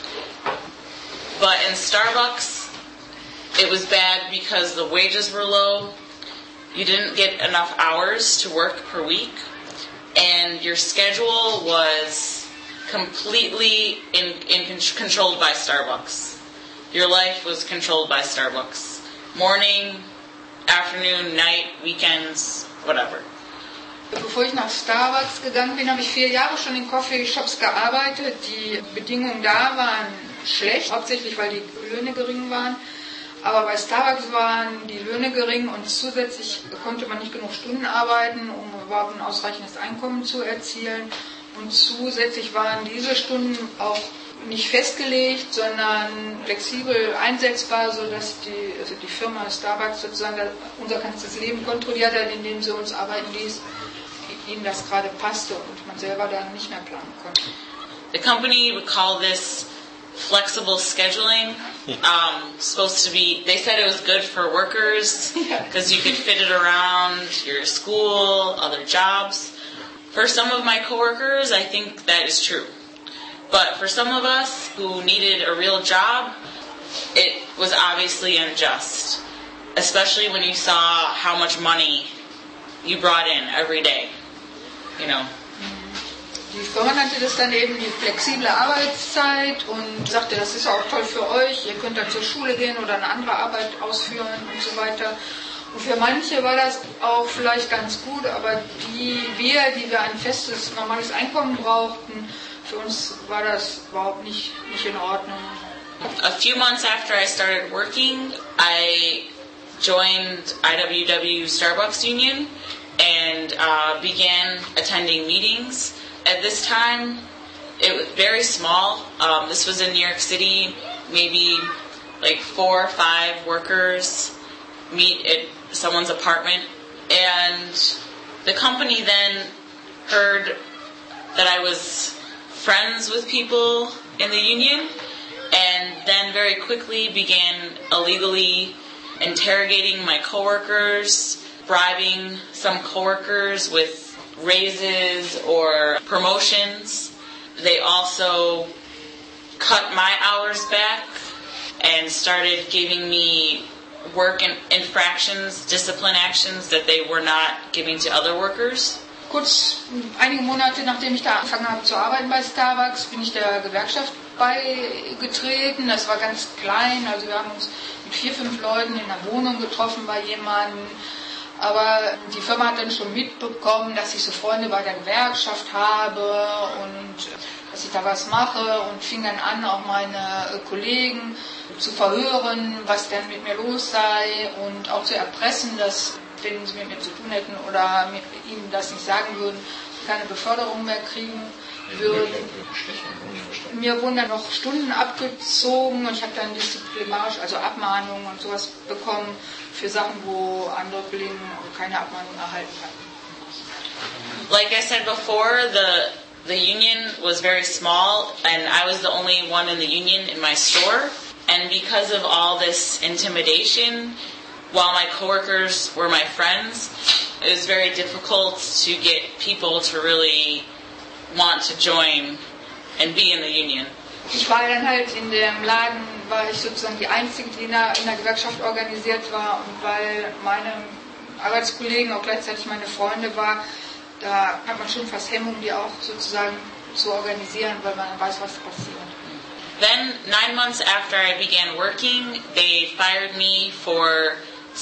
[SPEAKER 5] But in Starbucks, it was bad because the wages were low. You didn't get enough hours to work per week. And your schedule was completely controlled by Starbucks. Your life was controlled by Starbucks. Morning, afternoon, night, weekends, whatever.
[SPEAKER 2] Bevor ich nach Starbucks gegangen bin, habe ich 4 Jahre schon in Coffeeshops gearbeitet. Die Bedingungen da waren schlecht, hauptsächlich weil die Löhne gering waren. Aber bei Starbucks waren die Löhne gering und zusätzlich konnte man nicht genug Stunden arbeiten, um überhaupt ein ausreichendes Einkommen zu erzielen. Und zusätzlich waren diese Stunden auch nicht festgelegt, sondern flexibel einsetzbar, sodass die Firma Starbucks sozusagen unser ganzes Leben kontrolliert hat, indem sie uns arbeiten ließ, wie ihnen das gerade passte und man selber dann nicht mehr planen konnte.
[SPEAKER 5] The company would call this flexible scheduling. Supposed to be, they said it was good for workers because you could fit it around your school, other jobs. For some of my coworkers, I think that is true. But for some of us who needed a real job, it was obviously unjust. Especially when you saw how much money you brought in every day. You know.
[SPEAKER 2] Die Firma nannte das dann eben die flexible Arbeitszeit und sagte, das ist auch toll für euch, ihr könnt dann zur Schule gehen oder eine andere Arbeit ausführen und so weiter. Und für manche war das auch vielleicht ganz gut, aber die wir ein festes, normales Einkommen brauchten, für uns war das überhaupt nicht in Ordnung.
[SPEAKER 5] A few months after I started working, I joined IWW Starbucks Union and began attending meetings. At this time, It was very small. This was in New York City. Maybe like 4 or 5 workers meet at someone's apartment. And the company then heard that I was friends with people in the union, and then very quickly began illegally interrogating my coworkers, bribing some coworkers with raises or promotions. They also cut my hours back and started giving me work infractions, discipline actions that they were not giving to other workers.
[SPEAKER 2] Kurz, einige Monate nachdem ich da angefangen habe zu arbeiten bei Starbucks, bin ich der Gewerkschaft beigetreten. Das war ganz klein, also wir haben uns mit 4, 5 Leuten in einer Wohnung getroffen bei jemandem. Aber die Firma hat dann schon mitbekommen, dass ich so Freunde bei der Gewerkschaft habe und dass ich da was mache und fing dann an, auch meine Kollegen zu verhören, was denn mit mir los sei und auch zu erpressen, dass, wenn sie mit mir zu tun hätten oder ihnen das nicht sagen würden, keine Beförderung mehr kriegen würden. Mir wurden dann noch Stunden abgezogen und ich habe dann disziplinarisch, also Abmahnungen und sowas bekommen für Sachen, wo andere Kollegen keine Abmahnung erhalten hatten.
[SPEAKER 5] Like I said before, the union was very small and I was the only one in the union in my store. And because of all this intimidation, while my coworkers were my friends, it was very difficult to get people to really want to join and be in the union.
[SPEAKER 2] Ich war dann halt in dem Laden, war ich sozusagen die Einzige, die in der Gewerkschaft organisiert war, und weil meine Arbeitskollegen auch gleichzeitig meine Freunde waren, da hat man schon fast Hemmung, die auch sozusagen zu organisieren, weil man weiß, was passiert.
[SPEAKER 5] Then 9 months after I began working, they fired me for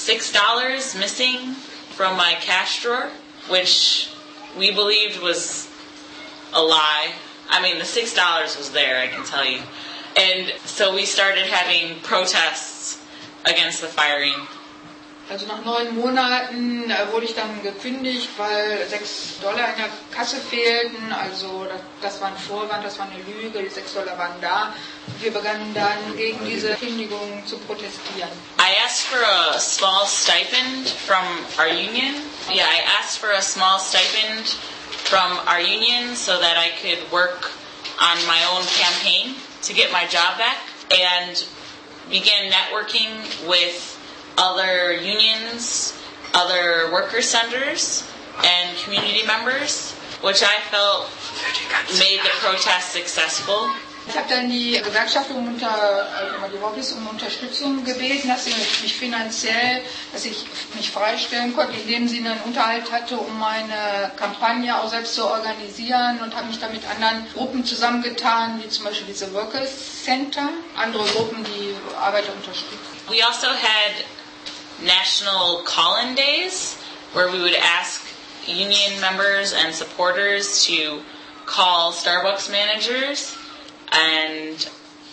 [SPEAKER 5] $6 missing from my cash drawer, which we believed was a lie. I mean, the $6 was there, I can tell you. And so we started having protests against the firing.
[SPEAKER 2] Also nach 9 Monaten wurde ich dann gekündigt, weil $6 in der Kasse fehlten. Also das war ein Vorwand, das war eine Lüge, die $6 waren da. Und wir begannen dann gegen diese Kündigung zu protestieren.
[SPEAKER 5] I asked for a small stipend from our union. Yeah, I asked for a small stipend from our union so that I could work on my own campaign to get my job back, and began networking with other unions, other worker centers, and community members, which I felt made the protest successful.
[SPEAKER 2] Ich habe dann die Gewerkschaft die Hobbys um Unterstützung gebeten, dass sie mich finanziell, dass ich mich freistellen konnte, indem sie einen Unterhalt hatte, um meine Kampagne auch selbst zu organisieren, und habe mich dann mit anderen Gruppen zusammengetan, wie zum Beispiel diese Workers Center, andere Gruppen, die Arbeiter unterstützen.
[SPEAKER 5] We also had national call-in days where we would ask union members and supporters to call Starbucks managers and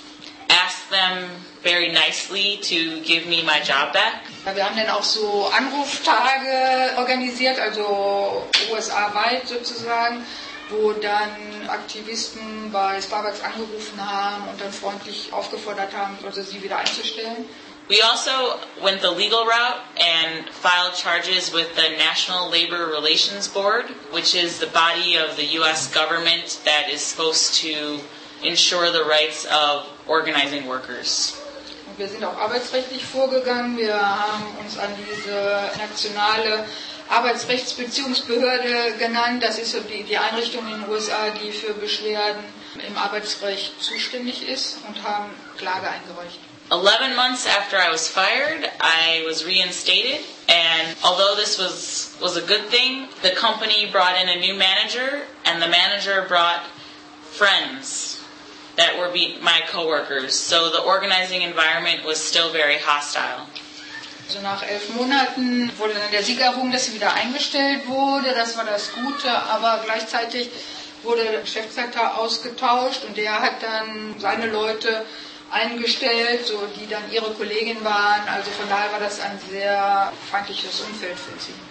[SPEAKER 5] ask them very nicely to give me my job back.
[SPEAKER 2] Wir haben dann auch so Anruftage organisiert, also USA-weit sozusagen, wo dann Aktivisten bei Starbucks angerufen haben und dann freundlich aufgefordert haben, also sie wieder einzustellen.
[SPEAKER 5] We also went the legal route and filed charges with the National Labor Relations Board, which is the body of the U.S. government that is supposed to ensure the rights of organizing workers.
[SPEAKER 2] Und wir sind auch arbeitsrechtlich vorgegangen. Wir haben uns an diese nationale Arbeitsrechtsbeziehungsbehörde genannt. Das ist so die Einrichtung in den USA, die für Beschwerden im Arbeitsrecht zuständig ist, und haben Klage eingereicht.
[SPEAKER 5] 11 months after I was fired, I was reinstated, and although this was a good thing, the company brought in a new manager, and the manager brought friends that were my coworkers, so the organizing environment was still very hostile.
[SPEAKER 2] Also nach 11 Monaten wurde dann der Sieg errungen, dass sie wieder eingestellt wurde. Das war das Gute, aber gleichzeitig wurde der Geschäftsleiter ausgetauscht, und der hat dann seine Leute eingestellt, so die dann ihre Kollegin waren. Also von daher war das ein sehr feindliches Umfeld für sie.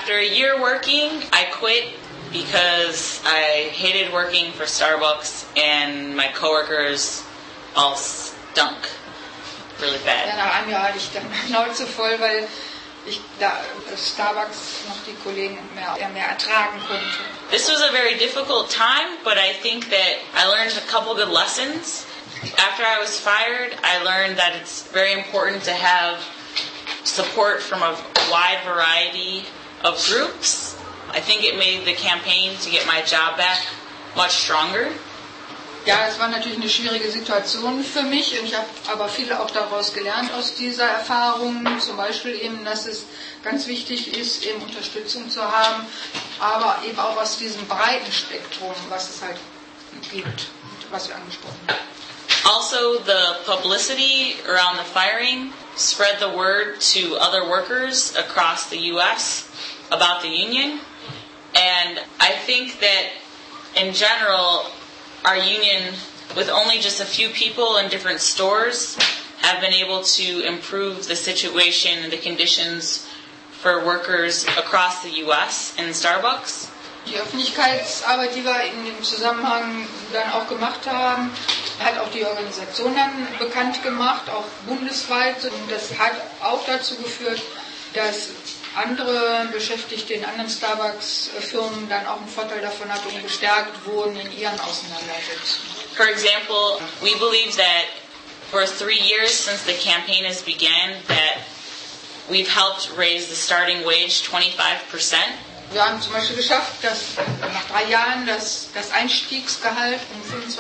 [SPEAKER 5] After a year working, I quit because I hated working for Starbucks and my coworkers all stunk really bad.
[SPEAKER 2] Ja, nach einem Jahr hatte ich dann Schnauze voll, weil ich da Starbucks noch die Kollegen mehr ertragen konnte.
[SPEAKER 5] This was a very difficult time, but I think that I learned a couple good lessons. After I was fired, I learned that it's very important to have support from a wide variety of groups. I think it made the campaign to get my job back much stronger.
[SPEAKER 2] Ja, es war natürlich eine schwierige Situation für mich und ich habe aber viel auch daraus gelernt aus dieser Erfahrung. Zum Beispiel eben, dass es ganz wichtig ist, eben Unterstützung zu haben, aber eben auch aus diesem breiten Spektrum, was es halt gibt, was wir angesprochen haben.
[SPEAKER 5] Also, the publicity around the firing spread the word to other workers across the U.S. about the union. And I think that, in general, our union, with only just a few people in different stores, have been able to improve the situation and the conditions for workers across the U.S. in Starbucks.
[SPEAKER 2] Die Öffentlichkeitsarbeit, die wir in dem Zusammenhang dann auch gemacht haben, hat auch die Organisation dann bekannt gemacht, auch bundesweit. Und das hat auch dazu geführt, dass andere Beschäftigte in anderen Starbucks-Firmen dann auch einen Vorteil davon hatten und gestärkt wurden in ihren Auseinandersetzungen.
[SPEAKER 5] For example, we believe that for 3 years since the campaign has begun, that we've helped raise the starting wage 25%.
[SPEAKER 2] Wir haben zum Beispiel geschafft, dass nach 3 Jahren das Einstiegsgehalt um 25%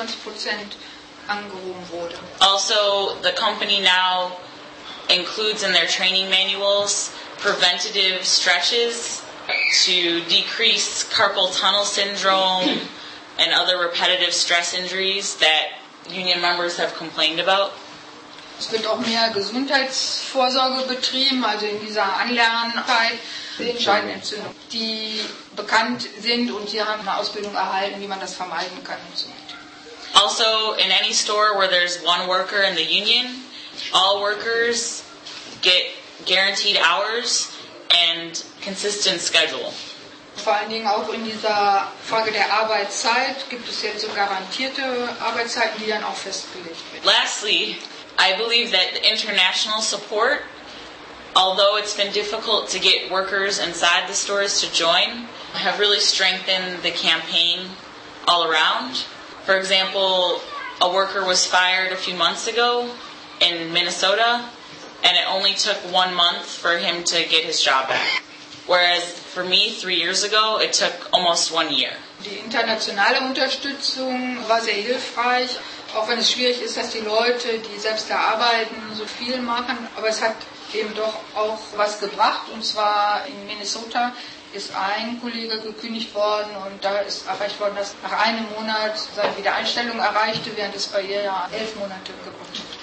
[SPEAKER 2] angehoben wurde.
[SPEAKER 5] Also, the company now includes in their training manuals preventative stretches to decrease carpal tunnel syndrome and other repetitive stress injuries that union members have complained about.
[SPEAKER 2] Es wird auch mehr Gesundheitsvorsorge betrieben, also in dieser Anlernzeit Scheidenentzündungen, die bekannt sind und sie haben eine Ausbildung erhalten, wie man das vermeiden kann und so weiter.
[SPEAKER 5] Also, in any store where there's one worker in the union, all workers get guaranteed hours and consistent schedule.
[SPEAKER 2] Vor allen Dingen auch in dieser Frage der Arbeitszeit gibt es jetzt so garantierte Arbeitszeiten, die dann auch festgelegt werden.
[SPEAKER 5] Lastly, I believe that the international support, although it's been difficult to get workers inside the stores to join, have really strengthened the campaign all around. For example, a worker was fired a few months ago in Minnesota, and it only took 1 month for him to get his job back. Whereas for me, 3 years ago, it took almost 1 year.
[SPEAKER 2] Die internationale Unterstützung war sehr hilfreich, auch wenn es schwierig ist, dass die Leute, die selbst da arbeiten, so viel machen. Aber es hat eben doch auch was gebracht. Und zwar in Minnesota ist ein Kollege gekündigt worden und da ist erreicht worden, dass nach einem Monat seine Wiedereinstellung erreichte, während es bei ihr ja 11 Monate gebraucht hat.